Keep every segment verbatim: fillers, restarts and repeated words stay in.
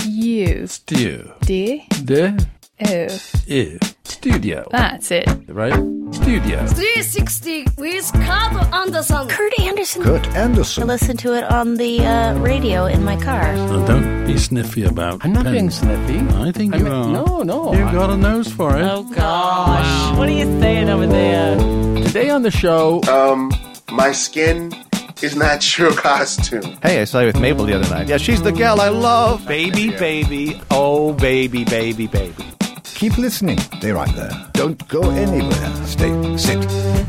You. Stew. D. D. O. I. Studio. That's it. Right? Studio. three sixty with Kurt Anderson. Kurt Anderson. Kurt Anderson. I listen to it on the uh, radio in my car. Oh, don't be sniffy about I'm not pens. being sniffy. I think I you mean, are. No, no. You've I- got a nose for it. Oh, gosh. What are you saying over there? Today on the show, Um, my skin is not your costume. Hey, I saw you with Mabel the other night. Yeah, she's the gal I love. Baby, baby, oh, baby, baby, baby. Keep listening. Stay right there. Don't go anywhere. Stay. Sit.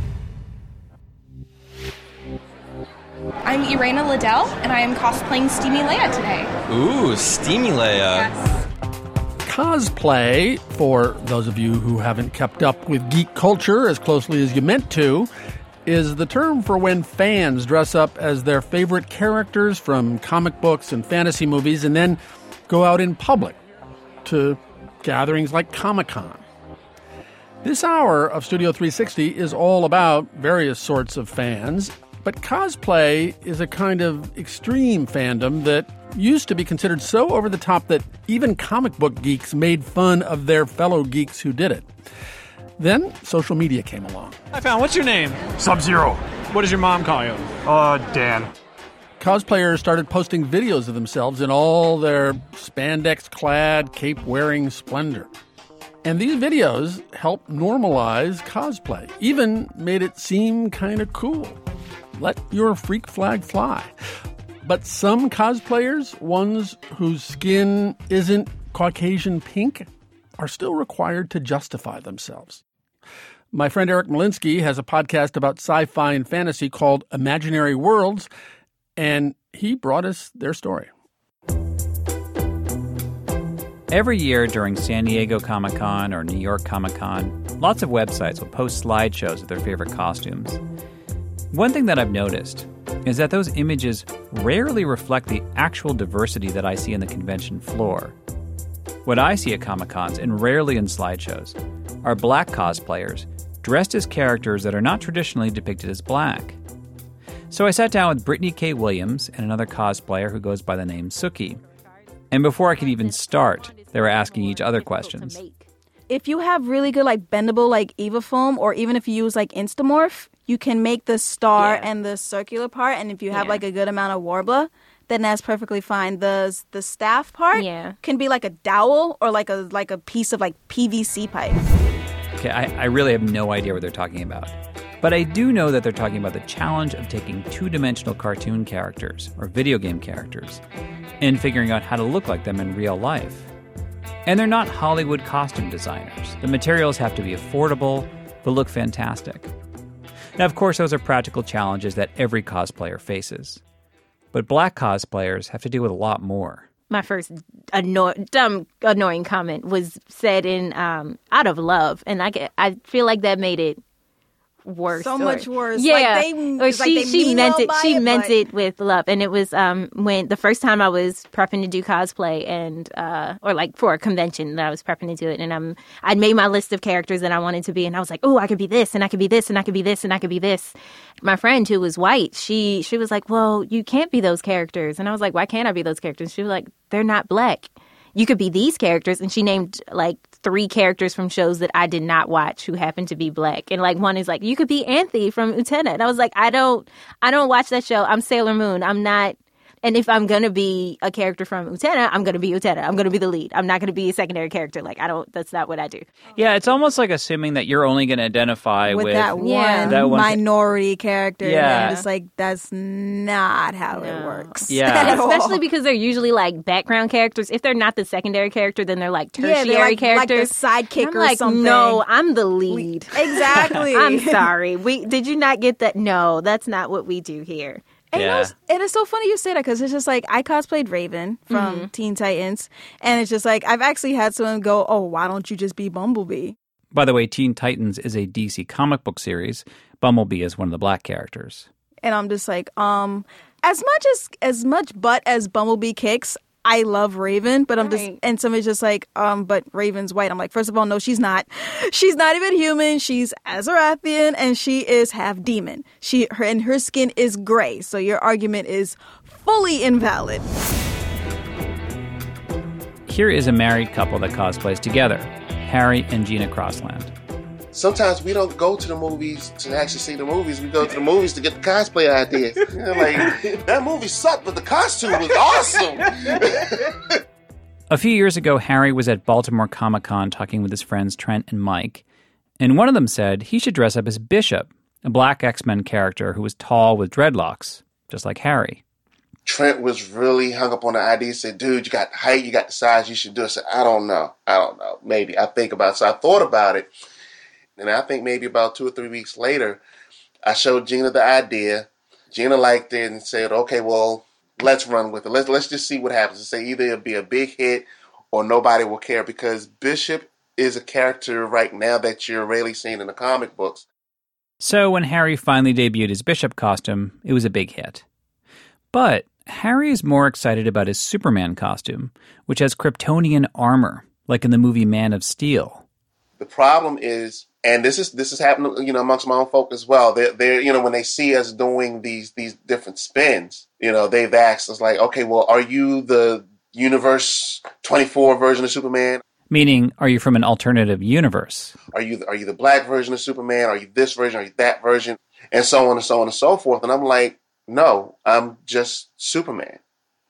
I'm Irena Liddell, and I am cosplaying Steamy Leia today. Ooh, Steamy Leia. Yes. cosplay, for those of you who haven't kept up with geek culture as closely as you meant to, is the term for when fans dress up as their favorite characters from comic books and fantasy movies and then go out in public to gatherings like Comic-Con. This hour of Studio three sixty is all about various sorts of fans, but cosplay is a kind of extreme fandom that used to be considered so over the top that even comic book geeks made fun of their fellow geeks who did it. Then social media came along. I found, what's your name? Sub-Zero. What does your mom call you? Uh, Dan. Cosplayers started posting videos of themselves in all their spandex-clad, cape-wearing splendor. And these videos helped normalize cosplay, even made it seem kind of cool. Let your freak flag fly. But some cosplayers, ones whose skin isn't Caucasian pink, are still required to justify themselves. My friend Eric Molinsky has a podcast about sci-fi and fantasy called Imaginary Worlds, and he brought us their story. Every year during San Diego Comic-Con or New York Comic-Con, lots of websites will post slideshows of their favorite costumes. One thing that I've noticed is that those images rarely reflect the actual diversity that I see in the convention floor. What I see at Comic-Cons, and rarely in slideshows, are black cosplayers dressed as characters that are not traditionally depicted as black. So I sat down with Brittany K. Williams and another cosplayer who goes by the name Suki. And before I could even start, they were asking each other questions. If you have really good, like, bendable, like, Eva foam, or even if you use, like, Instamorph, you can make the star Yeah. and the circular part, and if you have, Yeah. like, a good amount of Warbler, then that's perfectly fine. The the staff part Yeah. can be, like, a dowel or, like, a like a piece of, like, P V C pipe. Okay, I, I really have no idea what they're talking about. But I do know that they're talking about the challenge of taking two-dimensional cartoon characters, or video game characters, and figuring out how to look like them in real life. And they're not Hollywood costume designers. The materials have to be affordable, but look fantastic. Now, of course, those are practical challenges that every cosplayer faces. But black cosplayers have to deal with a lot more. My first anno- dumb, annoying comment was said in um, out of love, and I, get, I feel like that made it worse. So or- much worse. Yeah, Like, they- or it's she like they she mean meant well it. by She it, meant but- it with love, and it was um when the first time I was prepping to do cosplay, and uh or like for a convention that I was prepping to do it, and um I'd made my list of characters that I wanted to be, and I was like, oh, I could be this, and I could be this, and I could be this, and I could be this. My friend who was white, she she was like, well, you can't be those characters, and I was like, why can't I be those characters? She was like, they're not black. You could be these characters. And she named like three characters from shows that I did not watch who happened to be black. And like one is like, you could be Anthe from Utena. And I was like, I don't, I don't watch that show. I'm Sailor Moon. I'm not. And if I'm going to be a character from Utena, I'm going to be Utena. I'm going to be the lead. I'm not going to be a secondary character. Like, I don't, that's not what I do. Yeah, it's almost like assuming that you're only going to identify with, with that one, Yeah. that one minority character. Yeah. And it's like, that's not how it works. Yeah. at all. Especially because they're usually like background characters. If they're not the secondary character, then they're like Yeah, tertiary they're like, characters. like the sidekick I'm or like, something. no, I'm the lead. Exactly. I'm sorry. We did you not get that? No, that's not what we do here. And, Yeah. it was, and it's so funny you say that because it's just like I cosplayed Raven from Mm-hmm. Teen Titans, and it's just like I've actually had someone go, "Oh, why don't you just be Bumblebee?" By the way, Teen Titans is a D C comic book series. Bumblebee is one of the black characters. And I'm just like, um, as much as as much butt as Bumblebee kicks, I love Raven, but I'm just Right. and somebody's just like, um, but Raven's white. I'm like, first of all, no, she's not. She's not even human. She's Azarathian, and she is half demon. She her and her skin is gray. So your argument is fully invalid. here is a married couple that cosplays together, Harry and Gina Crossland. Sometimes we don't go to the movies to actually see the movies. We go to the movies to get the cosplay ideas. You know, like, that movie sucked, but the costume was awesome. A few years ago, Harry was at Baltimore Comic-Con talking with his friends Trent and Mike, and one of them said he should dress up as Bishop, a black X-Men character who was tall with dreadlocks, just like Harry. Trent was really hung up on the idea. He said, dude, you got the height, you got the size, you should do it. I said, I don't know. I don't know. Maybe. I think about it. So I thought about it. And I think maybe about two or three weeks later, I showed Gina the idea. Gina liked it and said, okay, well, let's run with it. Let's let's just see what happens. And say either it'll be a big hit or nobody will care, because Bishop is a character right now that you're rarely seeing in the comic books. So when Harry finally debuted his Bishop costume, it was a big hit. But Harry is more excited about his Superman costume, which has Kryptonian armor, like in the movie Man of Steel. The problem is, and this is this is happening, you know, amongst my own folk as well. They're, they're, you know, when they see us doing these these different spins, you know, they've asked us like, okay, well, are you the Universe twenty-four version of Superman? Meaning, are you from an alternative universe? Are you are you the black version of Superman? Are you this version? Are you that version? And so on and so on and so forth. And I'm like, no, I'm just Superman.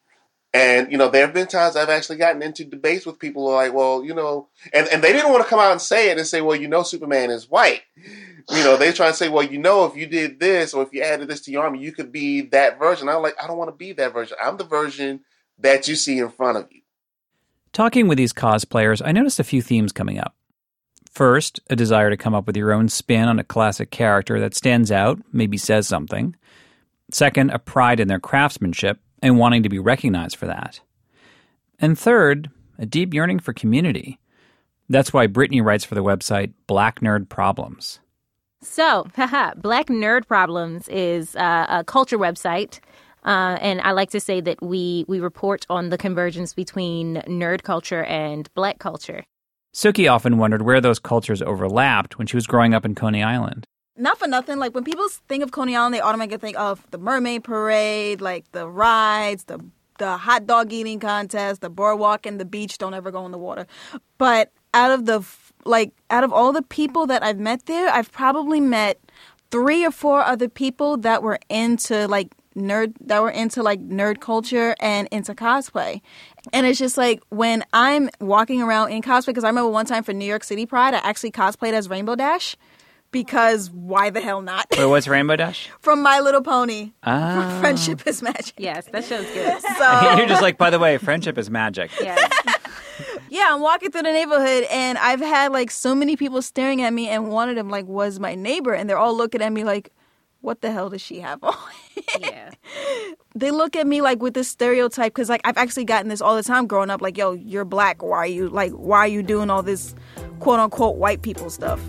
And, you know, there have been times I've actually gotten into debates with people who are like, well, you know, and, and they didn't want to come out and say it and say, well, you know, Superman is white. You know, they try to say, well, you know, if you did this or if you added this to your army, you could be that version. I'm like, I don't want to be that version. I'm the version that you see in front of you. Talking with these cosplayers, I noticed a few themes coming up. First, a desire to come up with your own spin on a classic character that stands out, maybe says something. Second, a pride in their craftsmanship and wanting to be recognized for that. And third, a deep yearning for community. That's why Brittany writes for the website Black Nerd Problems. So, haha, Black Nerd Problems is uh, a culture website. Uh, and I like to say that we, we report on the convergence between nerd culture and black culture. Suki often wondered where those cultures overlapped when she was growing up in Coney Island. Not for nothing, like when people think of Coney Island, they automatically think of the Mermaid Parade, like the rides, the the hot dog eating contest, the boardwalk and the beach. Don't ever go in the water. But out of the like out of all the people that I've met there, I've probably met three or four other people that were into like nerd that were into like nerd culture and into cosplay. And it's just like when I'm walking around in cosplay, because I remember one time for New York City Pride, I actually cosplayed as Rainbow Dash. Because why the hell not? Wait, what's Rainbow Dash? From My Little Pony. Ah. Friendship is Magic. Yes, that show's good. So you're just like, by the way, friendship is magic. Yes. Yeah, I'm walking through the neighborhood and I've had like so many people staring at me, and one of them like was my neighbor, and they're all looking at me like, what the hell does she have on? Yeah. They look at me like with this stereotype, because like I've actually gotten this all the time growing up, like, yo, you're black. Why are you like, why are you doing all this quote unquote white people stuff?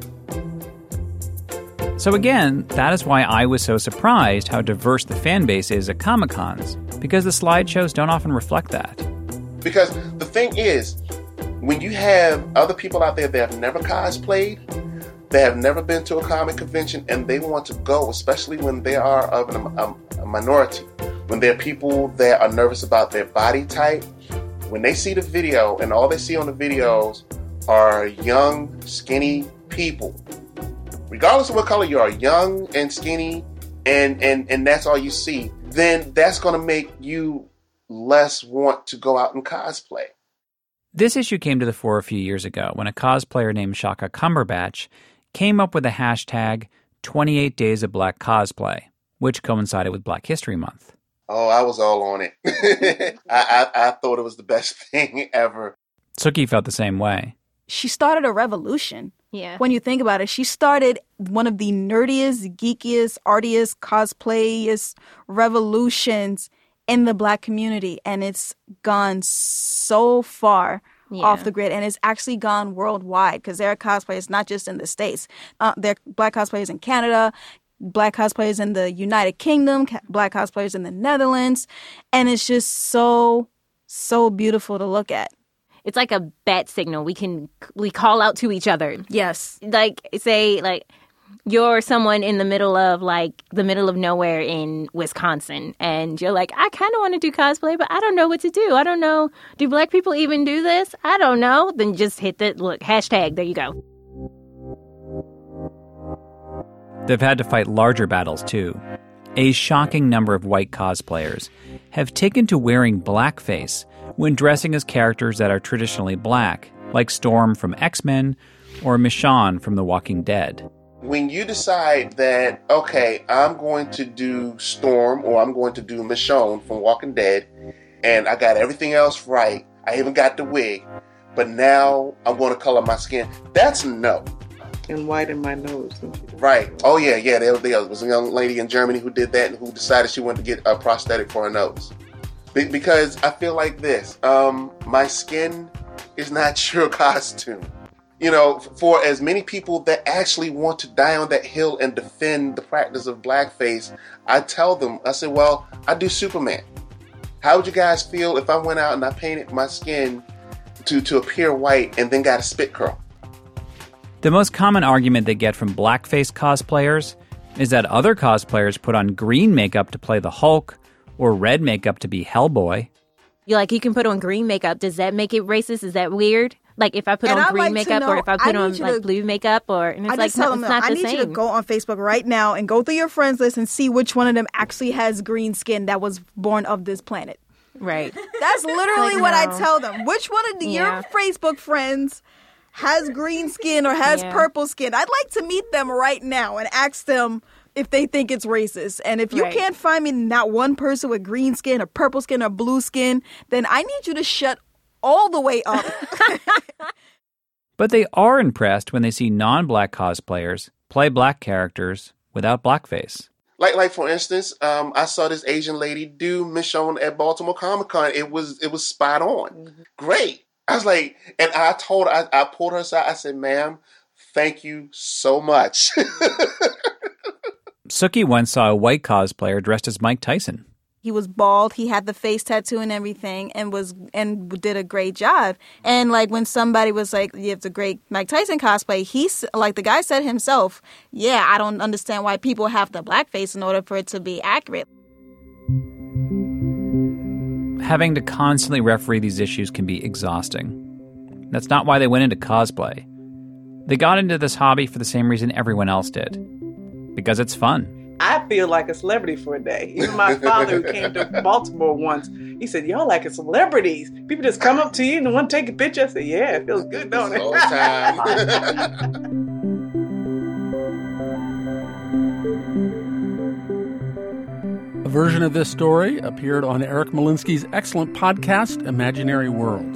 So again, that is why I was so surprised how diverse the fan base is at Comic-Cons, because the slideshows don't often reflect that. Because the thing is, when you have other people out there that have never cosplayed, that have never been to a comic convention, and they want to go, especially when they are of an, a, a minority, when there are people that are nervous about their body type, when they see the video and all they see on the videos are young, skinny people, regardless of what color you are, young and skinny, and, and, and that's all you see, then that's going to make you less want to go out and cosplay. This issue came to the fore a few years ago when a cosplayer named Shaka Cumberbatch came up with the hashtag twenty-eight Days of Black Cosplay, which coincided with Black History Month. Oh, I was all on it. I, I, I thought it was the best thing ever. Suki felt the same way. She started a revolution. Yeah. When you think about it, she started one of the nerdiest, geekiest, artiest, cosplayest revolutions in the black community. And it's gone so far yeah. off the grid. And it's actually gone worldwide, because there are cosplayers not just in the States. Uh, there are black cosplayers in Canada, black cosplayers in the United Kingdom, black cosplayers in the Netherlands. And it's just so, so beautiful to look at. It's like a bat signal. We can we call out to each other. Yes. Like, say, like, you're someone in the middle of like the middle of nowhere in Wisconsin, and you're like, I kind of want to do cosplay, but I don't know what to do. I don't know. Do black people even do this? I don't know. Then just hit the look hashtag. There you go. They've had to fight larger battles too. A shocking number of white cosplayers have taken to wearing blackface when dressing as characters that are traditionally black, like Storm from X-Men or Michonne from The Walking Dead. When you decide that, okay, I'm going to do Storm or I'm going to do Michonne from Walking Dead, and I got everything else right, I even got the wig, but now I'm going to color my skin, that's no. And whiten my nose. Right. Oh, yeah, yeah. There, there was a young lady in Germany who did that and who decided she wanted to get a prosthetic for her nose. Be- because I feel like this. Um, my skin is not your costume. You know, for as many people that actually want to die on that hill and defend the practice of blackface, I tell them, I say, well, I do Superman. How would you guys feel if I went out and I painted my skin to, to appear white and then got a spit curl? The most common argument they get from blackface cosplayers is that other cosplayers put on green makeup to play the Hulk or red makeup to be Hellboy. You're like, you can put on green makeup. Does that make it racist? Is that weird? Like if I put And on I'd green like to makeup know- or if I put I on need you like to- blue makeup or and it's I like just tell no, them, it's no, not I the need same. you to go on Facebook right now and go through your friends list and see which one of them actually has green skin that was born of this planet. Right. That's literally Like, what I no. tell them. Which one of the, Yeah. your Facebook friends has green skin or has Yeah. purple skin? I'd like to meet them right now and ask them if they think it's racist. And if you Right. can't find me not one person with green skin or purple skin or blue skin, then I need you to shut all the way up. But they are impressed when they see non-black cosplayers play black characters without blackface. Like, like for instance, um, I saw this Asian lady do Michonne at Baltimore Comic Con. It was, it was spot on. Mm-hmm. Great. I was like, and I told her, I, I pulled her aside. I said, ma'am, thank you so much. Suki once saw a white cosplayer dressed as Mike Tyson. He was bald. He had the face tattoo and everything, and was and did a great job. And like when somebody was like, "You have the great Mike Tyson cosplay," he's like the guy said himself, "Yeah, I don't understand why people have the blackface in order for it to be accurate." Having to constantly referee these issues can be exhausting. That's not why they went into cosplay. They got into this hobby for the same reason everyone else did. Because it's fun. I feel like a celebrity for a day. Even my father, who came to Baltimore once, he said, y'all like celebrities. People just come up to you and want to take a picture. I said, yeah, it feels good, don't it? All the time. A version of this story appeared on Eric Molinsky's excellent podcast, Imaginary Worlds.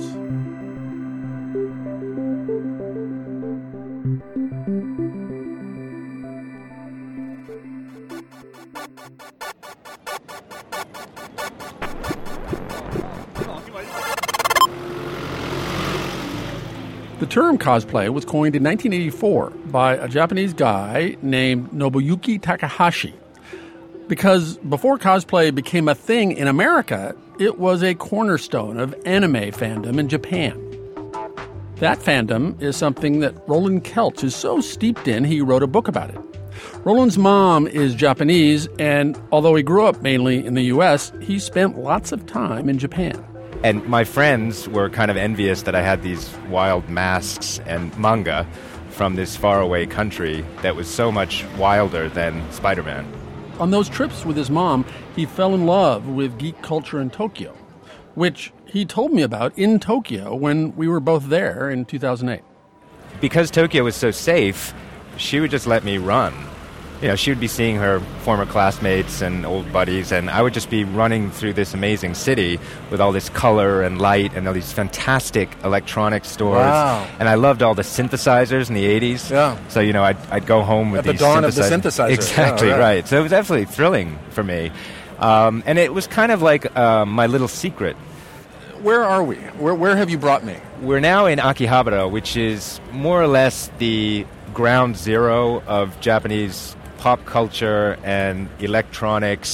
The term cosplay was coined in nineteen eighty-four by a Japanese guy named Nobuyuki Takahashi. Because before cosplay became a thing in America, it was a cornerstone of anime fandom in Japan. That fandom is something that Roland Kelch is so steeped in, he wrote a book about it. Roland's mom is Japanese, and although he grew up mainly in the U S, he spent lots of time in Japan. And my friends were kind of envious that I had these wild masks and manga from this faraway country that was so much wilder than Spider-Man. On those trips with his mom, he fell in love with geek culture in Tokyo, which he told me about in Tokyo when we were both there in two thousand eight. Because Tokyo was so safe, she would just let me run. You know, she would be seeing her former classmates and old buddies, and I would just be running through this amazing city with all this color and light and all these fantastic electronic stores. Wow. And I loved all the synthesizers in the eighties. Yeah. So, you know, I'd, I'd go home with At the these dawn of the synthesizers. synthesizer. Exactly, Yeah, right. right. So it was absolutely thrilling for me. Um, and it was kind of like uh, my little secret. Where are we? Where, where have you brought me? We're now in Akihabara, which is more or less the ground zero of Japanese pop culture and electronics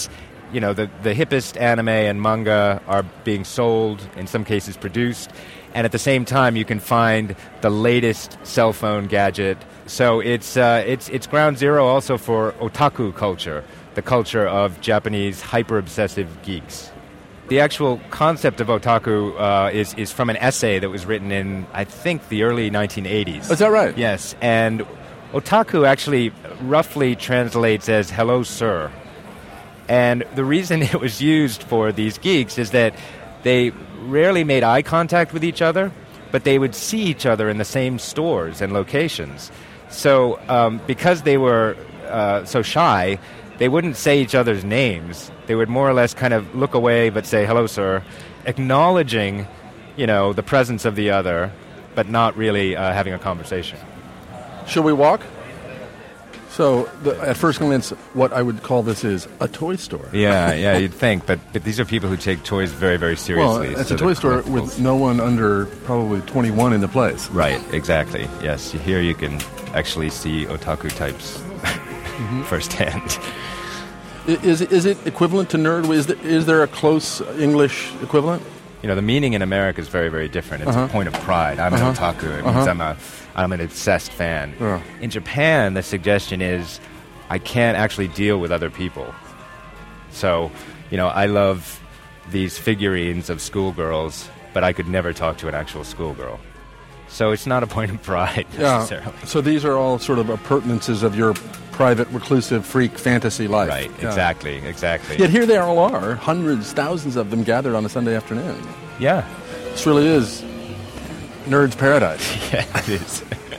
you know, the, the hippest anime and manga are being sold, in some cases produced, and at the same time you can find the latest cell phone gadget. So it's uh, it's it's ground zero also for otaku culture, the culture of Japanese hyper-obsessive geeks. The actual concept of otaku uh, is, is from an essay that was written in, I think, the early nineteen eighties. Is that right? Yes, and otaku actually roughly translates as hello, sir. And the reason it was used for these geeks is that they rarely made eye contact with each other, but they would see each other in the same stores and locations. So um, because they were uh, so shy, they wouldn't say each other's names. They would more or less kind of look away but say, hello, sir, acknowledging, you know, the presence of the other, but not really uh, having a conversation. Should we walk? So, the, at first glance, what I would call this is a toy store. Yeah, yeah, you'd think, but, but these are people who take toys very, very seriously. Well, it's so a toy store collectibles. with no one under probably twenty-one in the place. Right, exactly. Yes, here you can actually see otaku types mm-hmm. firsthand. Is, is it equivalent to nerd? Is there, is there a close English equivalent? You know, the meaning in America is very, very different. It's uh-huh. a point of pride. I'm uh-huh. an otaku. It means uh-huh. I'm a, I'm an obsessed fan. Yeah. In Japan, the suggestion is I can't actually deal with other people. So, you know, I love these figurines of schoolgirls, but I could never talk to an actual schoolgirl. So it's not a point of pride necessarily. Yeah. So these are all sort of appurtenances of your private, reclusive, freak fantasy life. Right, yeah. exactly, exactly. Yet here they all are, hundreds, thousands of them gathered on a Sunday afternoon. Yeah. This really is nerd's paradise. Yeah, it is.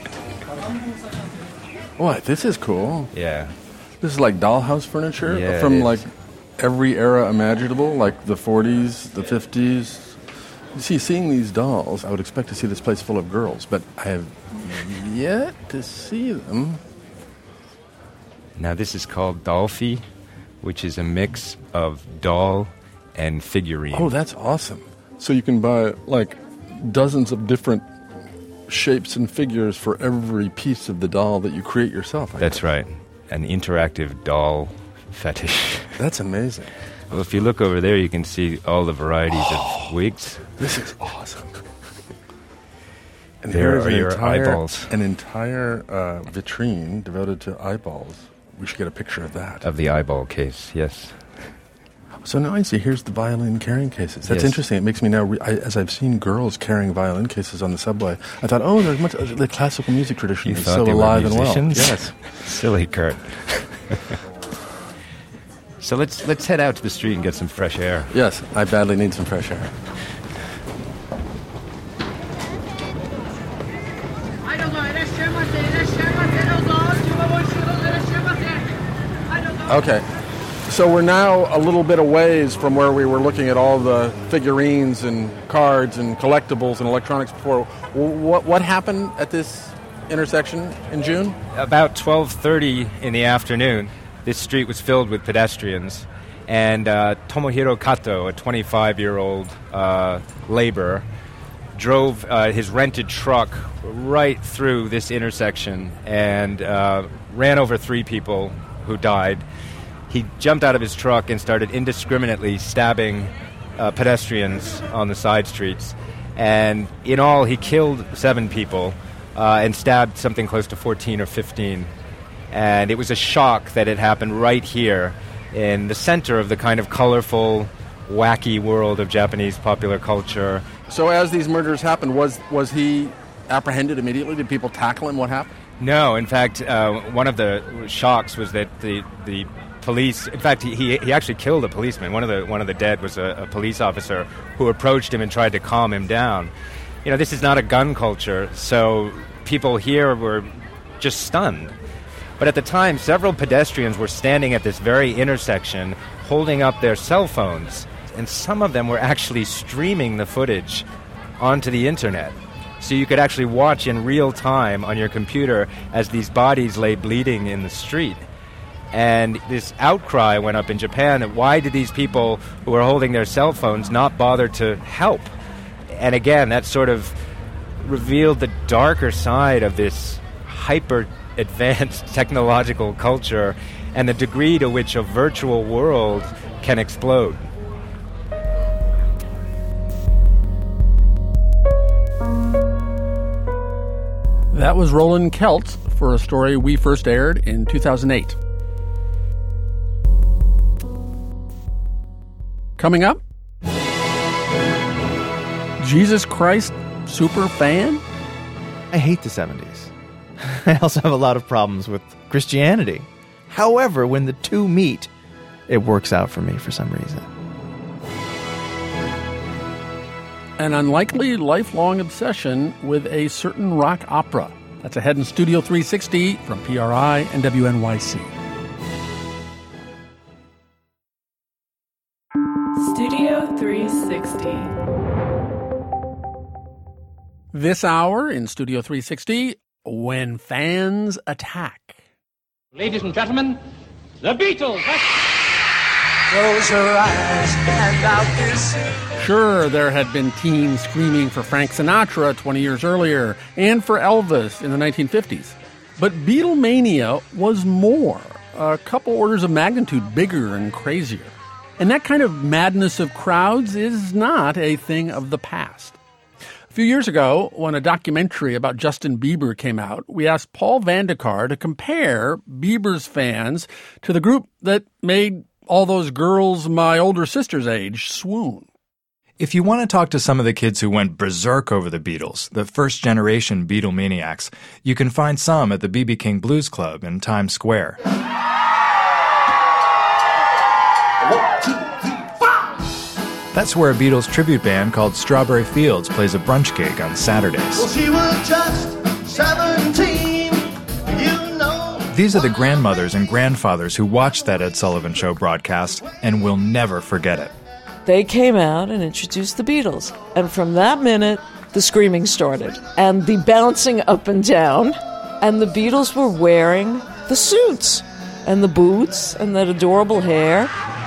What? This is cool. Yeah. This is like dollhouse furniture Yeah, from it is. like every era imaginable, like the forties, the fifties. You see, seeing these dolls, I would expect to see this place full of girls, but I have yet to see them. Now, this is called Dollfie, which is a mix of doll and figurine. Oh, that's awesome. So you can buy, like, dozens of different shapes and figures for every piece of the doll that you create yourself. I That's guess. right. An interactive doll fetish. That's amazing. Well, if you look over there, you can see all the varieties Oh, of wigs. This is awesome. And There here is are an your entire, eyeballs. An entire uh, vitrine devoted to eyeballs. We should get a picture of that. Of the eyeball case, yes. So now I see, here's the violin carrying cases. That's Yes. interesting. It makes me now, re- I, as I've seen girls carrying violin cases on the subway, I thought, oh, there's much, the classical music tradition You is thought so they were alive and well. musicians? Yes. Silly Kurt. So let's let's head out to the street and get some fresh air. Yes, I badly need some fresh air. Okay. So we're now a little bit a ways from where we were looking at all the figurines and cards and collectibles and electronics before. What what happened at this intersection in June? About twelve thirty in the afternoon, this street was filled with pedestrians, and uh, Tomohiro Kato, a twenty-five-year-old uh, laborer, drove uh, his rented truck right through this intersection and uh, ran over three people who died. He jumped out of his truck and started indiscriminately stabbing uh, pedestrians on the side streets. And in all, he killed seven people uh, and stabbed something close to fourteen or fifteen. And it was a shock that it happened right here in the center of the kind of colorful, wacky world of Japanese popular culture. So as these murders happened, was was he apprehended immediately? Did people tackle him? What happened? No, in fact, uh, one of the shocks was that the the police. In fact, he, he he actually killed a policeman. One of the one of the dead was a, a police officer who approached him and tried to calm him down. You know, this is not a gun culture, so people here were just stunned. But at the time, several pedestrians were standing at this very intersection, holding up their cell phones, and some of them were actually streaming the footage onto the internet. So you could actually watch in real time on your computer as these bodies lay bleeding in the street. And this outcry went up in Japan that why did these people who were holding their cell phones not bother to help? And again, that sort of revealed the darker side of this hyper-advanced technological culture and the degree to which a virtual world can explode. That was Roland Kelts for a story we first aired in two thousand eight. Coming up, Jesus Christ super fan? I hate the seventies. I also have a lot of problems with Christianity. However, when the two meet, it works out for me for some reason. An unlikely lifelong obsession with a certain rock opera. That's ahead in Studio three sixty from P R I and W N Y C. Studio three sixty. This hour in Studio three sixty, When Fans Attack. Ladies and gentlemen, the Beatles. Close your eyes and out this. Sure, there had been teens screaming for Frank Sinatra twenty years earlier and for Elvis in the nineteen fifties. But Beatlemania was more, a couple orders of magnitude bigger and crazier. And that kind of madness of crowds is not a thing of the past. A few years ago, when a documentary about Justin Bieber came out, we asked Paul Vandekar to compare Bieber's fans to the group that made all those girls my older sister's age swoon. If you want to talk to some of the kids who went berserk over the Beatles, the first-generation Beatlemaniacs, you can find some at the B B King Blues Club in Times Square. That's where a Beatles tribute band called Strawberry Fields plays a brunch gig on Saturdays. Well, she was just seventeen, you know. These are the grandmothers and grandfathers who watched that Ed Sullivan Show broadcast and will never forget it. They came out and introduced the Beatles. And from that minute, the screaming started. And the bouncing up and down. And the Beatles were wearing the suits. And the boots. And that adorable hair.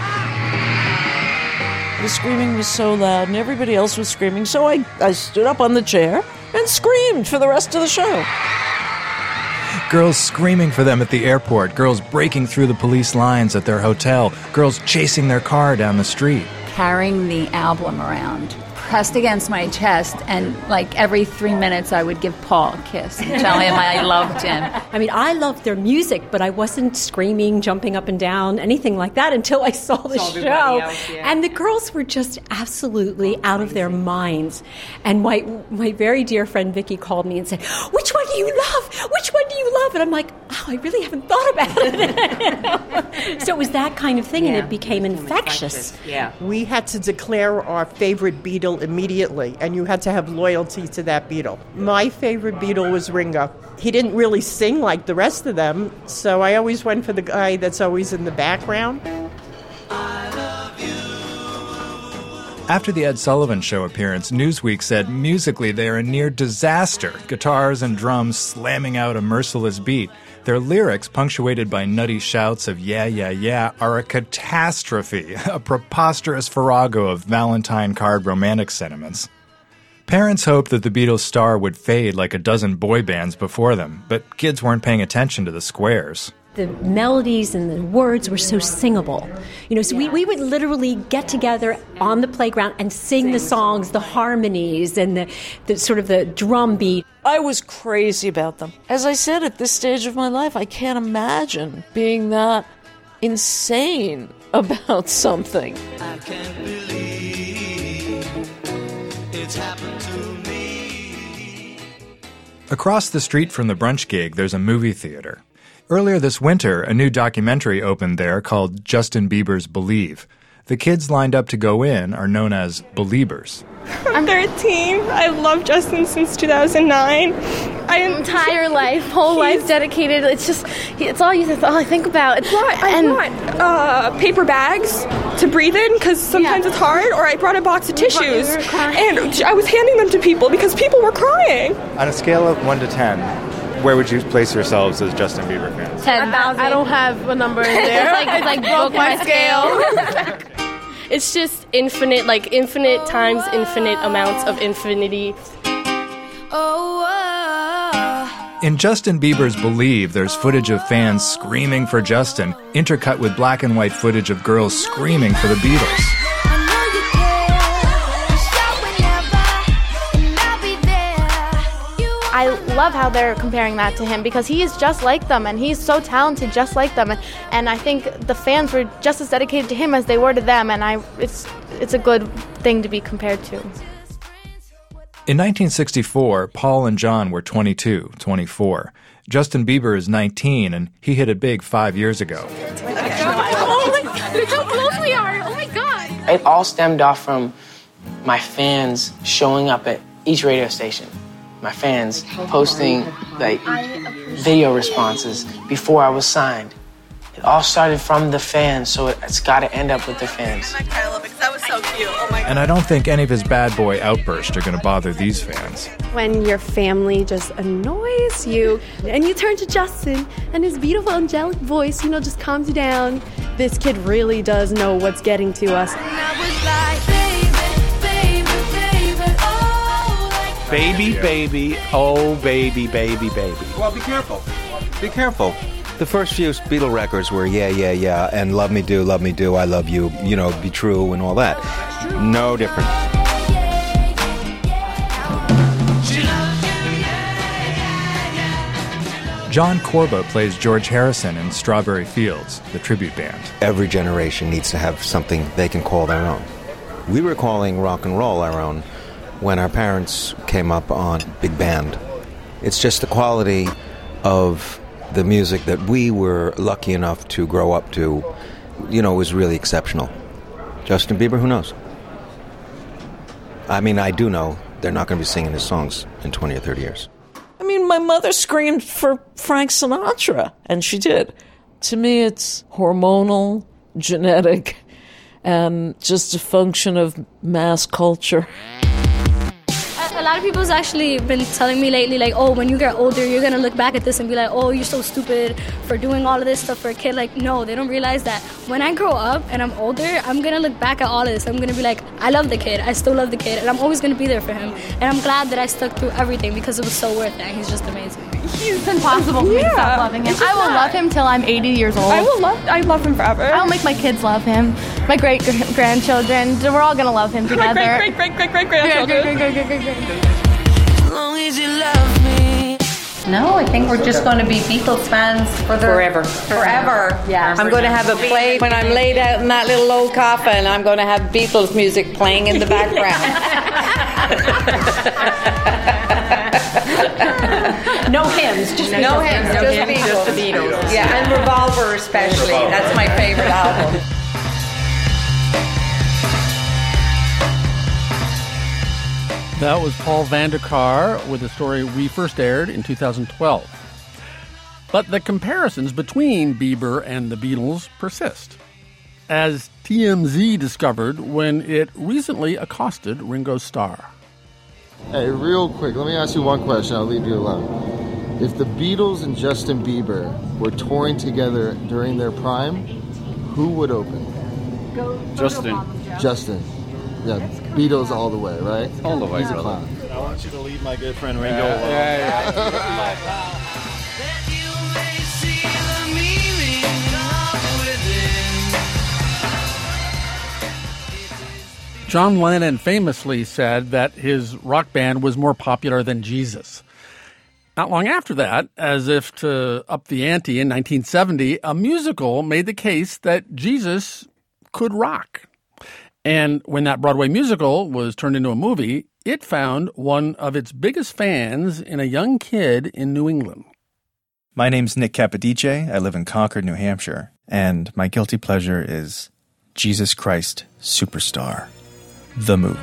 The screaming was so loud and everybody else was screaming. So I, I stood up on the chair and screamed for the rest of the show. Girls screaming for them at the airport. Girls breaking through the police lines at their hotel. Girls chasing their car down the street. Carrying the album around, pressed against my chest, and like every three minutes I would give Paul a kiss and tell him I loved him. I mean, I loved their music, but I wasn't screaming, jumping up and down, anything like that until I saw the Saw show. else, yeah. And the girls were just absolutely out of their minds. And my my very dear friend Vicky called me and said, "Which one do you love? Which one do you love?" And I'm like, "Oh, I really haven't thought about it." So it was that kind of thing, Yeah, and it became it became infectious. infectious. Yeah. We had to declare our favorite Beatle immediately, and you had to have loyalty to that Beatle. My favorite Beatle was Ringo. He didn't really sing like the rest of them, so I always went for the guy that's always in the background. After the Ed Sullivan Show appearance, Newsweek said musically they are a near disaster, guitars and drums slamming out a merciless beat. Their lyrics, punctuated by nutty shouts of yeah, yeah, yeah, are a catastrophe, a preposterous farrago of Valentine card romantic sentiments. Parents hoped that the Beatles' star would fade like a dozen boy bands before them, but kids weren't paying attention to the squares. The melodies and the words were so singable. You know, so we, we would literally get together on the playground and sing the songs, the harmonies, and the, the sort of the drum beat. I was crazy about them. As I said, at this stage of my life, I can't imagine being that insane about something. I can't believe it's happened to me. Across the street from the brunch gig, there's a movie theater. Earlier this winter, a new documentary opened there called Justin Bieber's Believe. The kids lined up to go in are known as Beliebers. I'm thirteen. I've loved Justin since two thousand nine. I entire life, whole life dedicated. It's just, it's all you. It's all I think about. It's what I and brought uh, paper bags to breathe in because sometimes Yeah. it's hard. Or I brought a box of We were tissues, crying. and I was handing them to people because people were crying. On a scale of one to ten, where would you place yourselves as Justin Bieber fans? ten thousand. I don't have a number in there. It's like, it's like broke my scale. It's just infinite, like infinite times infinite amounts of infinity. Oh, In Justin Bieber's Believe, there's footage of fans screaming for Justin, intercut with black and white footage of girls screaming for the Beatles. I love how they're comparing that to him because he is just like them and he's so talented just like them. And, and I think the fans were just as dedicated to him as they were to them, and I it's it's a good thing to be compared to. In nineteen sixty-four, Paul and John were twenty-two, twenty-four. Justin Bieber is nineteen, and he hit it big five years ago. Oh my God, look how close we are. Oh my God. It all stemmed off from my fans showing up at each radio station. My fans posting like video responses before I was signed. It all started from the fans, so it's got to end up with the fans. That was so cute. Oh my God. And I don't think any of his bad boy outbursts are going to bother these fans. When your family just annoys you and you turn to Justin and his beautiful angelic voice, you know, just calms you down. This kid really does know what's getting to us. Baby, baby, oh baby, baby, baby. Well, be careful. Be careful. The first few Beatle records were yeah, yeah, yeah, and love me do, love me do, I love you, you know, be true and all that. No different. John Corba plays George Harrison in Strawberry Fields, the tribute band. Every generation needs to have something they can call their own. We were calling rock and roll our own when our parents came up on big band. It's just the quality of the music that we were lucky enough to grow up to, you know, was really exceptional. Justin Bieber, who knows? I mean, I do know they're not going to be singing his songs in twenty or thirty years. I mean, my mother screamed for Frank Sinatra, and she did. To me, it's hormonal, genetic, and just a function of mass culture. A lot of people's actually been telling me lately, like, oh, when you get older, you're going to look back at this and be like, oh, you're so stupid for doing all of this stuff for a kid. Like, no, they don't realize that when I grow up and I'm older, I'm going to look back at all of this. I'm going to be like, I love the kid. I still love the kid. And I'm always going to be there for him. And I'm glad that I stuck through everything because it was so worth it. He's just amazing. It's impossible for me to stop loving him. I will love him till I'm eighty years old. I will love I love him forever. I'll make my kids love him. My great grandchildren. We're all gonna love him together. My great great great great great grandchildren. Great, great, great, great, great, great. As long as you love me. No, I think we're just going to be Beatles fans for the forever. Forever. Yeah. I'm going to have a play when I'm laid out in that little old coffin. I'm going to have Beatles music playing in the background. No hymns, just no, no hymns, just, just, hymns, Beatles. just the Beatles. Yeah, and Revolver especially. Revolver. That's my favorite album. That was Paul van der Kar with a story we first aired in two thousand twelve. But the comparisons between Bieber and the Beatles persist, as T M Z discovered when it recently accosted Ringo Starr. Hey, real quick, let me ask you one question. I'll leave you alone. If the Beatles and Justin Bieber were touring together during their prime, who would open? Go, Justin. Justin. Yeah, Beatles all the way, right? All the way, He's a brother. clown. I want you to leave my good friend Ringo Yeah, alone. yeah, yeah. John Lennon famously said that his rock band was more popular than Jesus. Not long after that, as if to up the ante in nineteen seventy, a musical made the case that Jesus could rock. And when that Broadway musical was turned into a movie, it found one of its biggest fans in a young kid in New England. My name's Nick Capodice. I live in Concord, New Hampshire. And my guilty pleasure is Jesus Christ Superstar, the movie.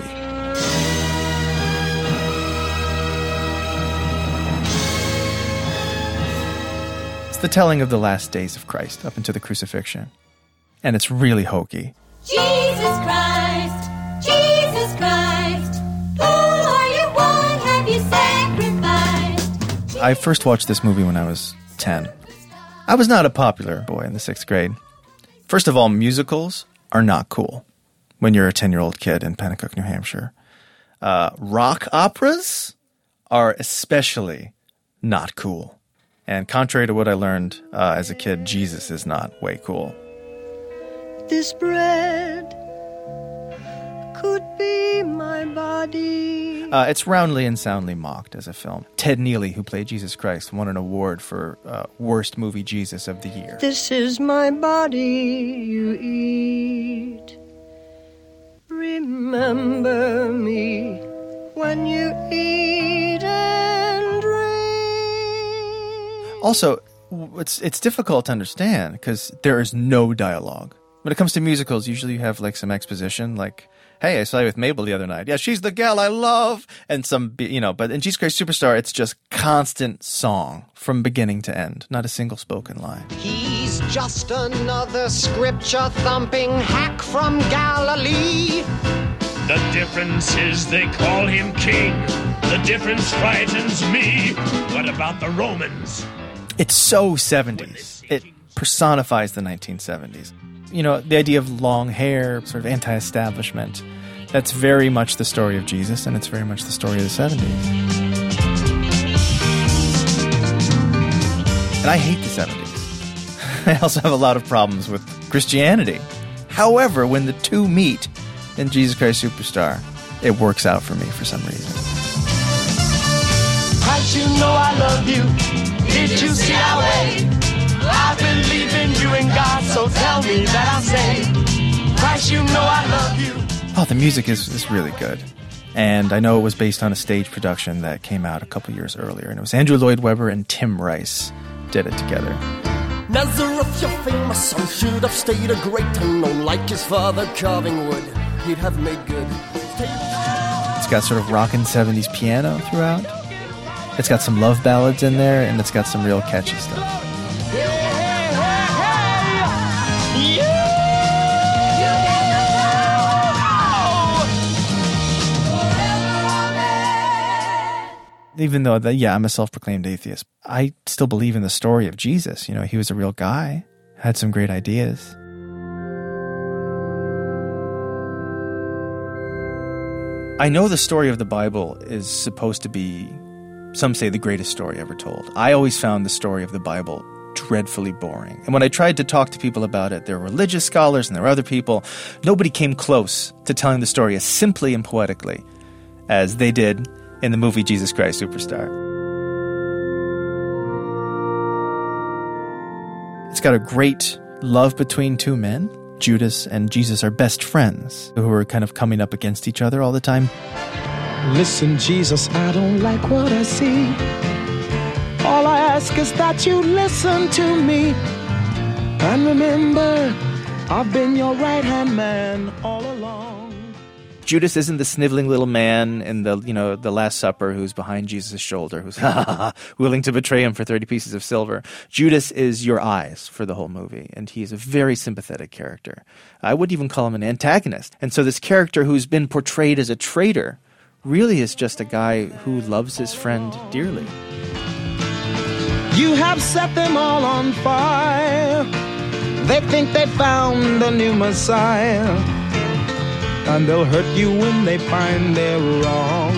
It's the telling of the last days of Christ up into the crucifixion. And it's really hokey. Jesus Christ, Jesus Christ, who are you, what have you sacrificed? I first watched this movie when I was ten. I was not a popular boy in the sixth grade. First of all, musicals are not cool when you're a ten-year-old kid in Pennacook, New Hampshire. Uh, rock operas are especially not cool. And contrary to what I learned uh, as a kid, Jesus is not way cool. This bread could be my body. Uh, it's roundly and soundly mocked as a film. Ted Neely, who played Jesus Christ, won an award for uh, Worst Movie Jesus of the Year. This is my body you eat. Remember me when you eat and drink. Also, it's it's difficult to understand because there is no dialogue. When it comes to musicals, usually you have like some exposition, like, hey, I saw you with Mabel the other night. Yeah, she's the gal I love. And some, you know, but in Jesus Christ Superstar, it's just constant song from beginning to end. Not a single spoken line. He's just another scripture-thumping hack from Galilee. The difference is they call him king. The difference frightens me. What about the Romans? It's so seventies. It personifies the nineteen seventies. You know, the idea of long hair, sort of anti-establishment, that's very much the story of Jesus, and it's very much the story of the seventies. And I hate the seventies. I also have a lot of problems with Christianity. However, when the two meet in Jesus Christ Superstar, it works out for me for some reason. Christ, you know I love you. Did you see our way? I believe in you and God, so tell me that I say, Christ, you know I love you. Oh, the music is, is really good. And I know it was based on a stage production that came out a couple years earlier. And it was Andrew Lloyd Webber and Tim Rice did it together. Nazareth, your famous son, should have stayed a great unknown, like his father carving wood. He'd have made good. It's got sort of rockin' seventies piano throughout. It's got some love ballads in there, and it's got some real catchy stuff. Even though, that, yeah, I'm a self-proclaimed atheist, I still believe in the story of Jesus. You know, he was a real guy, had some great ideas. I know the story of the Bible is supposed to be, some say, the greatest story ever told. I always found the story of the Bible dreadfully boring. And when I tried to talk to people about it, there were religious scholars and there were other people, nobody came close to telling the story as simply and poetically as they did in the movie Jesus Christ Superstar. It's got a great love between two men. Judas and Jesus are best friends who are kind of coming up against each other all the time. Listen, Jesus, I don't like what I see. All I ask is that you listen to me. And remember, I've been your right-hand man all along. Judas isn't the sniveling little man in the, you know, the Last Supper who's behind Jesus' shoulder, who's willing to betray him for thirty pieces of silver. Judas is your eyes for the whole movie, and he's a very sympathetic character. I would even call him an antagonist. And so this character who's been portrayed as a traitor really is just a guy who loves his friend dearly. You have set them all on fire. They think they found the new Messiah, and they'll hurt you when they find they're wrong.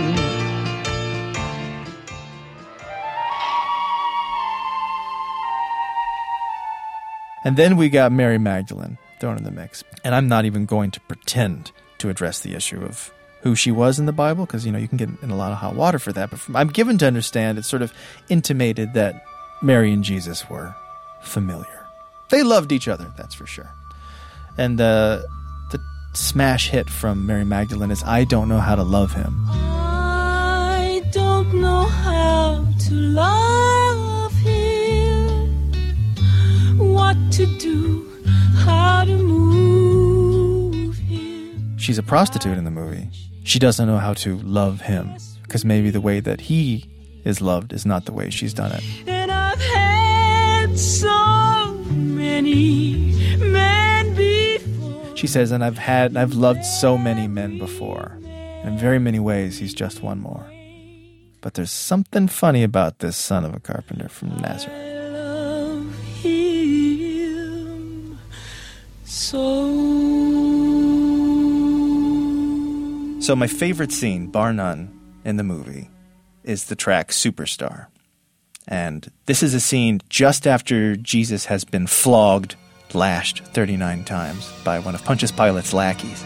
And then we got Mary Magdalene thrown in the mix. And I'm not even going to pretend to address the issue of who she was in the Bible, because, you know, you can get in a lot of hot water for that. But from, I'm given to understand, it's sort of intimated that Mary and Jesus were familiar. They loved each other, that's for sure. And uh, the smash hit from Mary Magdalene is I Don't Know How to Love Him. I don't know how to love him, what to do, how to move him. She's a prostitute in the movie. She doesn't know how to love him, because maybe the way that he is loved is not the way she's done it. And I've had so many men before. She says, and I've had, I've loved so many men before. And in very many ways, he's just one more. But there's something funny about this son of a carpenter from Nazareth. I love him so. So my favorite scene, bar none, in the movie is the track Superstar. And this is a scene just after Jesus has been flogged, lashed thirty-nine times by one of Pontius Pilate's lackeys.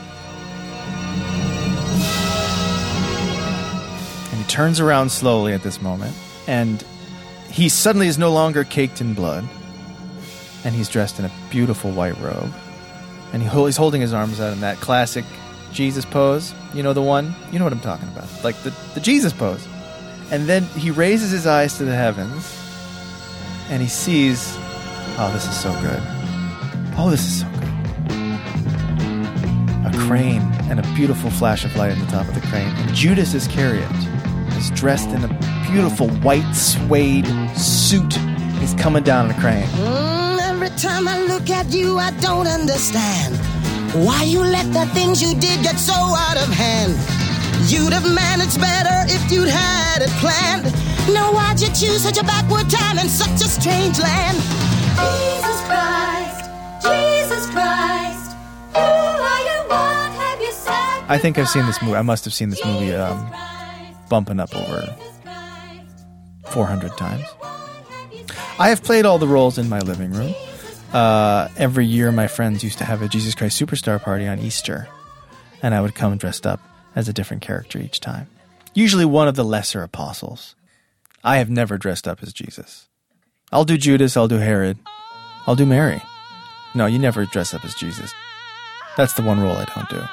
And he turns around slowly at this moment, and he suddenly is no longer caked in blood, and he's dressed in a beautiful white robe, and he, he's holding his arms out in that classic Jesus pose. You know the one? You know what I'm talking about. Like the, the Jesus pose. And then he raises his eyes to the heavens, and he sees, oh, this is so good. Oh, this is so good. A crane and a beautiful flash of light on the top of the crane. And Judas Iscariot is dressed in a beautiful white suede suit. He's coming down the crane. Mm, every time I look at you, I don't understand why you let the things you did get so out of hand. You'd have managed better if you'd had it planned. Now why'd you choose such a backward time in such a strange land? Jesus Christ, Jesus Christ, who are you, what have you said? I think I've seen this movie. I must have seen this movie um, bumping up over four hundred times. I have played all the roles in my living room. Uh, every year my friends used to have a Jesus Christ Superstar party on Easter, and I would come dressed up as a different character each time. Usually one of the lesser apostles. I have never dressed up as Jesus. I'll do Judas, I'll do Herod, I'll do Mary. No, you never dress up as Jesus. That's the one role I don't do.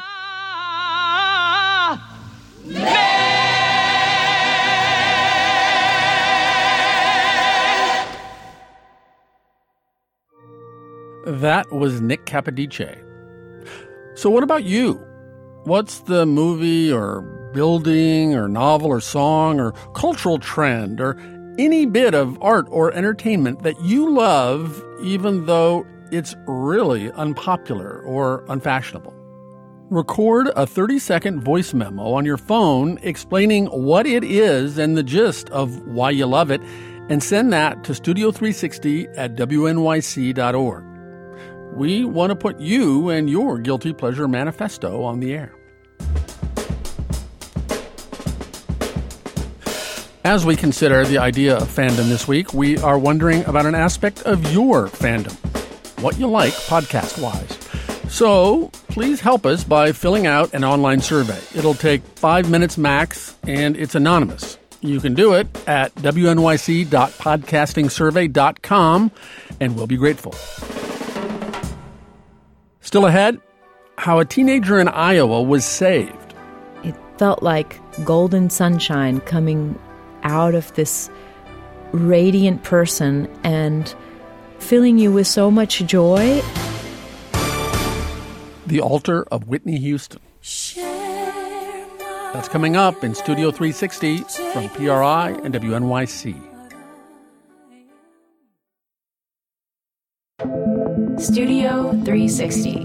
That was Nick Capodice. So what about you? What's the movie or building or novel or song or cultural trend or any bit of art or entertainment that you love even though it's really unpopular or unfashionable? Record a thirty-second voice memo on your phone explaining what it is and the gist of why you love it, and send that to studio three sixty at W N Y C dot org. We want to put you and your Guilty Pleasure Manifesto on the air. As we consider the idea of fandom this week, we are wondering about an aspect of your fandom, what you like podcast-wise. So please help us by filling out an online survey. It'll take five minutes max, and it's anonymous. You can do it at W N Y C dot podcasting survey dot com, and we'll be grateful. Still ahead, how a teenager in Iowa was saved. It felt like golden sunshine coming out of this radiant person and filling you with so much joy. The Altar of Whitney Houston. That's coming up in Studio three sixty from P R I and W N Y C. Studio three sixty.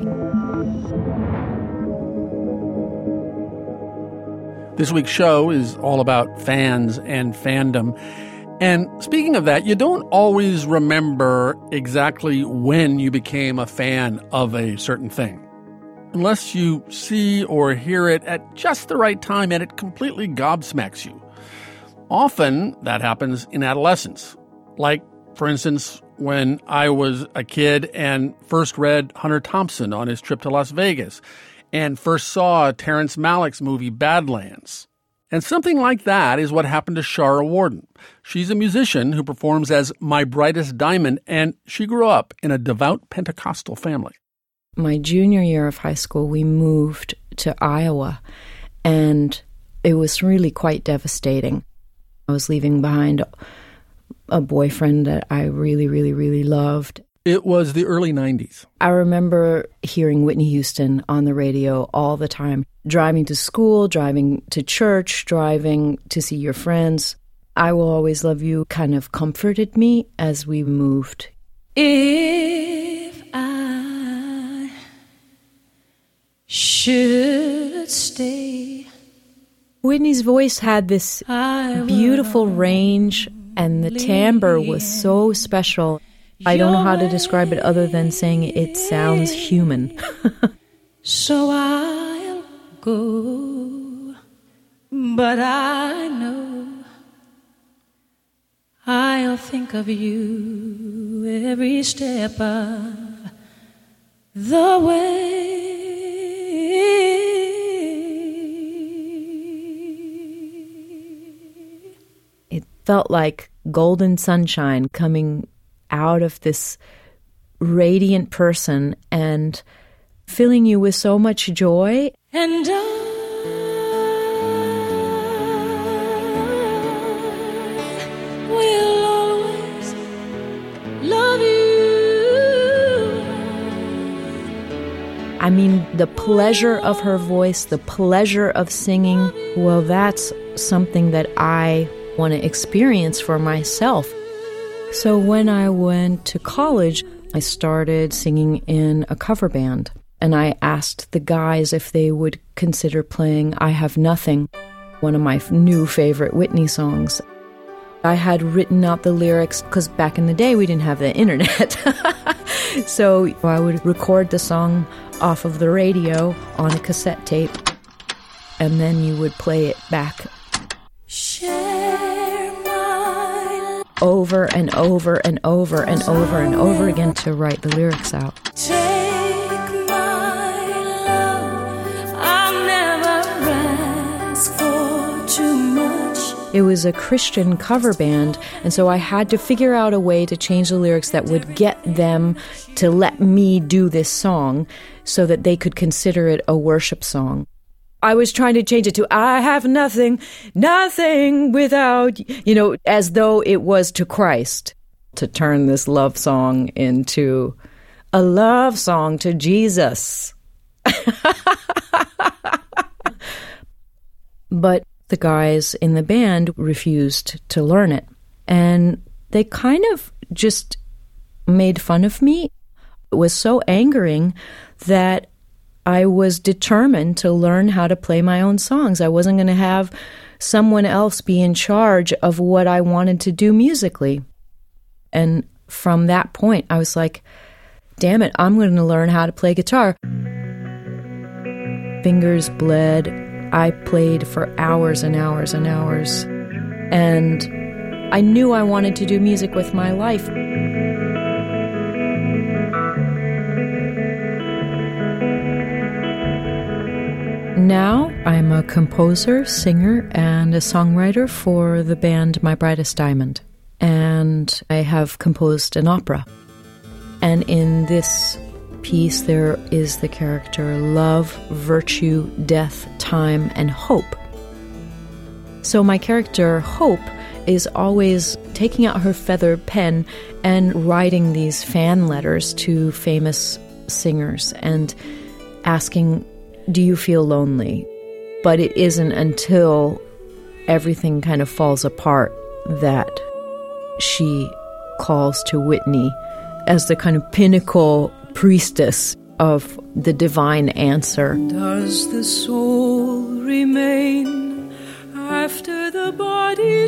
This week's show is all about fans and fandom. And speaking of that, you don't always remember exactly when you became a fan of a certain thing, unless you see or hear it at just the right time and it completely gobsmacks you. Often that happens in adolescence. Like, for instance, when I was a kid and first read Hunter Thompson on his trip to Las Vegas and first saw Terrence Malick's movie Badlands. And something like that is what happened to Shara Warden. She's a musician who performs as My Brightest Diamond, and she grew up in a devout Pentecostal family. My junior year of high school, we moved to Iowa, and it was really quite devastating. I was leaving behind a boyfriend that I really, really, really loved. It was the early nineties. I remember hearing Whitney Houston on the radio all the time, driving to school, driving to church, driving to see your friends. I Will Always Love You kind of comforted me as we moved. If I should stay. Whitney's voice had this beautiful range, and the timbre was so special. I don't know how to describe it other than saying it sounds human. So I'll go, but I know I'll think of you every step of the way. It felt like golden sunshine coming out of this radiant person and filling you with so much joy. And I will always love you. I mean, the pleasure of her voice, the pleasure of singing, well, that's something that I want to experience for myself. So when I went to college, I started singing in a cover band. And I asked the guys if they would consider playing I Have Nothing, one of my new favorite Whitney songs. I had written out the lyrics because back in the day we didn't have the internet. So I would record the song off of the radio on a cassette tape, and then you would play it back. Share my over and over and over and over and over again to write the lyrics out. Take my love, I'll never ask for too much. It was a Christian cover band, and so I had to figure out a way to change the lyrics that would get them to let me do this song so that they could consider it a worship song. I was trying to change it to, I have nothing, nothing without, you know, as though it was to Christ, to turn this love song into a love song to Jesus. But the guys in the band refused to learn it. And they kind of just made fun of me. It was so angering that I was determined to learn how to play my own songs. I wasn't going to have someone else be in charge of what I wanted to do musically. And from that point, I was like, damn it, I'm going to learn how to play guitar. Fingers bled. I played for hours and hours and hours. And I knew I wanted to do music with my life. Now I'm a composer, singer, and a songwriter for the band My Brightest Diamond. And I have composed an opera. And in this piece there is the character love, virtue, death, time, and hope. So my character, Hope, is always taking out her feather pen and writing these fan letters to famous singers and asking, do you feel lonely? But it isn't until everything kind of falls apart that she calls to Whitney as the kind of pinnacle priestess of the divine answer. Does the soul remain after the body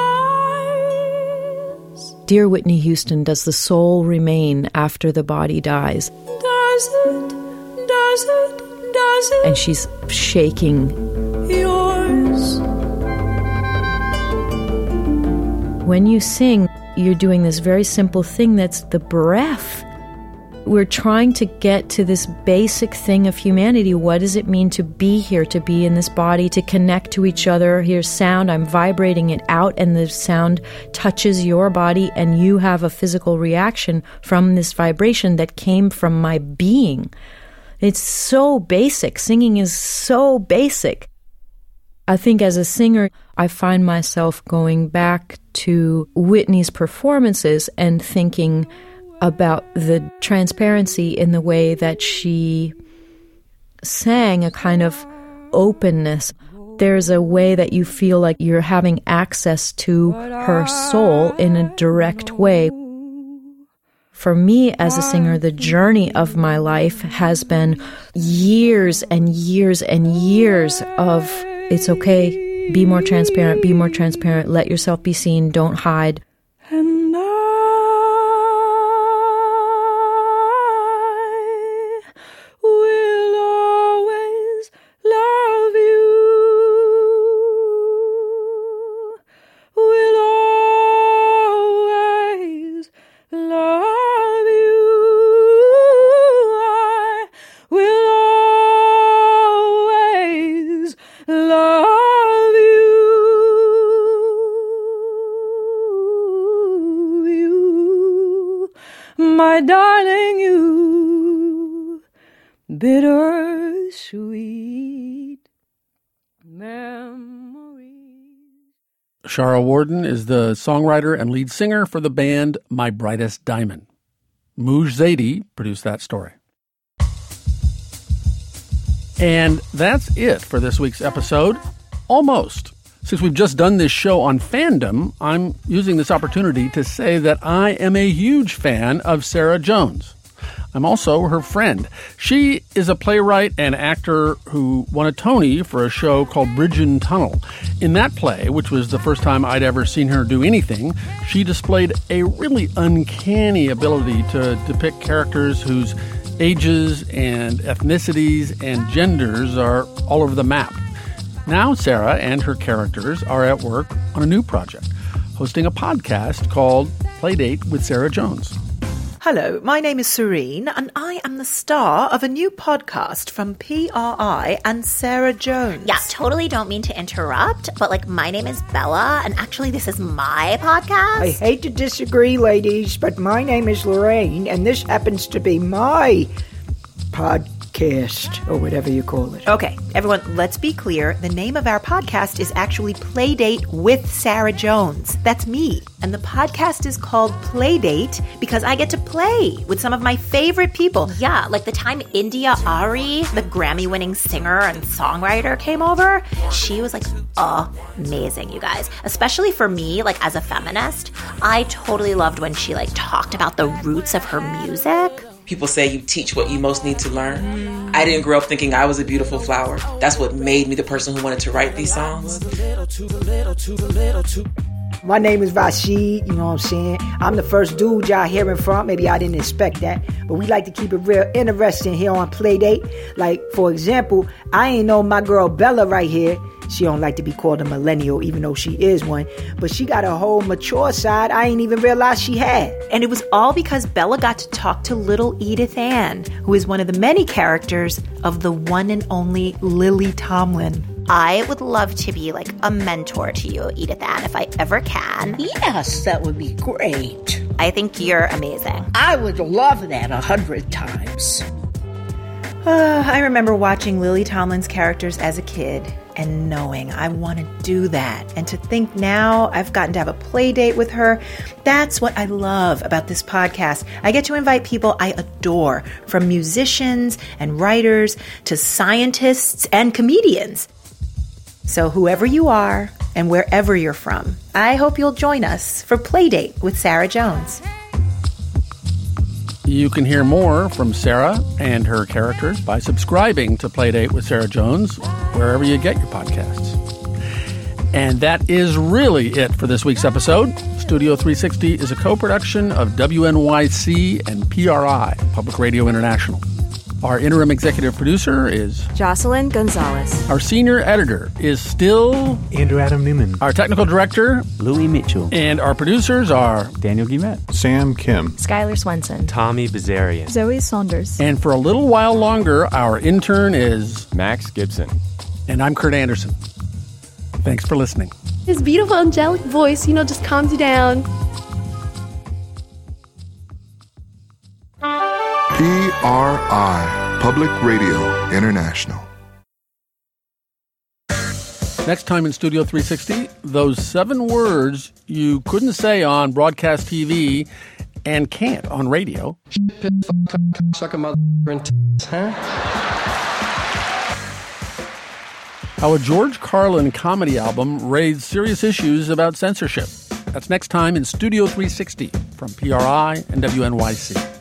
dies? Dear Whitney Houston, does the soul remain after the body dies? Does it? Does it? Does it? And she's shaking. Yours. When you sing, you're doing this very simple thing that's the breath. We're trying to get to this basic thing of humanity. What does it mean to be here, to be in this body, to connect to each other? Here's sound. I'm vibrating it out, and the sound touches your body, and you have a physical reaction from this vibration that came from my being. It's so basic. Singing is so basic. I think as a singer, I find myself going back to Whitney's performances and thinking about the transparency in the way that she sang, a kind of openness. There's a way that you feel like you're having access to her soul in a direct way. For me as a singer, the journey of my life has been years and years and years of, it's okay, be more transparent, be more transparent, let yourself be seen, don't hide. And I will always love you. Will always my darling, you bittersweet memory. Shara Warden is the songwriter and lead singer for the band My Brightest Diamond. Mouj Zaidi produced that story. And that's it for this week's episode. Almost. Since we've just done this show on fandom, I'm using this opportunity to say that I am a huge fan of Sarah Jones. I'm also her friend. She is a playwright and actor who won a Tony for a show called Bridge and Tunnel. In that play, which was the first time I'd ever seen her do anything, she displayed a really uncanny ability to depict characters whose ages and ethnicities and genders are all over the map. Now Sarah and her characters are at work on a new project, hosting a podcast called Playdate with Sarah Jones. Hello, my name is Serene, and I am the star of a new podcast from P R I and Sarah Jones. Yeah, totally don't mean to interrupt, but like my name is Bella, and actually this is my podcast. I hate to disagree, ladies, but my name is Lorraine, and this happens to be my podcast, or whatever you call it. Okay, everyone, let's be clear. The name of our podcast is actually Playdate with Sarah Jones. That's me. And the podcast is called Playdate because I get to play with some of my favorite people. Yeah, like the time India Ari, the Grammy-winning singer and songwriter, came over. She was like amazing, you guys. Especially for me, like as a feminist, I totally loved when she like talked about the roots of her music. People say you teach what you most need to learn. Mm. I didn't grow up thinking I was a beautiful flower. That's what made me the person who wanted to write these songs. My name is Rashid, you know what I'm saying? I'm the first dude y'all hearing from. Maybe I didn't expect that. But we like to keep it real interesting here on Playdate. Like, for example, I ain't know my girl Bella right here. She don't like to be called a millennial, even though she is one. But she got a whole mature side I ain't even realized she had. And it was all because Bella got to talk to little Edith Ann, who is one of the many characters of the one and only Lily Tomlin. I would love to be like a mentor to you, Edith Ann, if I ever can. Yes, that would be great. I think you're amazing. I would love that a hundred times. Uh, I remember watching Lily Tomlin's characters as a kid and knowing I want to do that. And to think now I've gotten to have a play date with her, that's what I love about this podcast. I get to invite people I adore, from musicians and writers to scientists and comedians. So whoever you are and wherever you're from, I hope you'll join us for Playdate with Sarah Jones. You can hear more from Sarah and her characters by subscribing to Playdate with Sarah Jones, wherever you get your podcasts. And that is really it for this week's episode. Studio three sixty is a co-production of W N Y C and P R I, Public Radio International. Our interim executive producer is Jocelyn Gonzalez. Our senior editor is still Andrew Adam Newman. Our technical director, Louis Mitchell. And our producers are Daniel Guillemette, Sam Kim, Skylar Swenson, Tommy Bazarian, Zoe Saunders. And for a little while longer, our intern is Max Gibson. And I'm Kurt Anderson. Thanks for listening. His beautiful angelic voice, you know, just calms you down. P R I, Public Radio International. Next time in Studio three sixty, those seven words you couldn't say on broadcast T V and can't on radio. Suck a mother and t- huh? How a George Carlin comedy album raised serious issues about censorship. That's next time in Studio three sixty from P R I and W N Y C.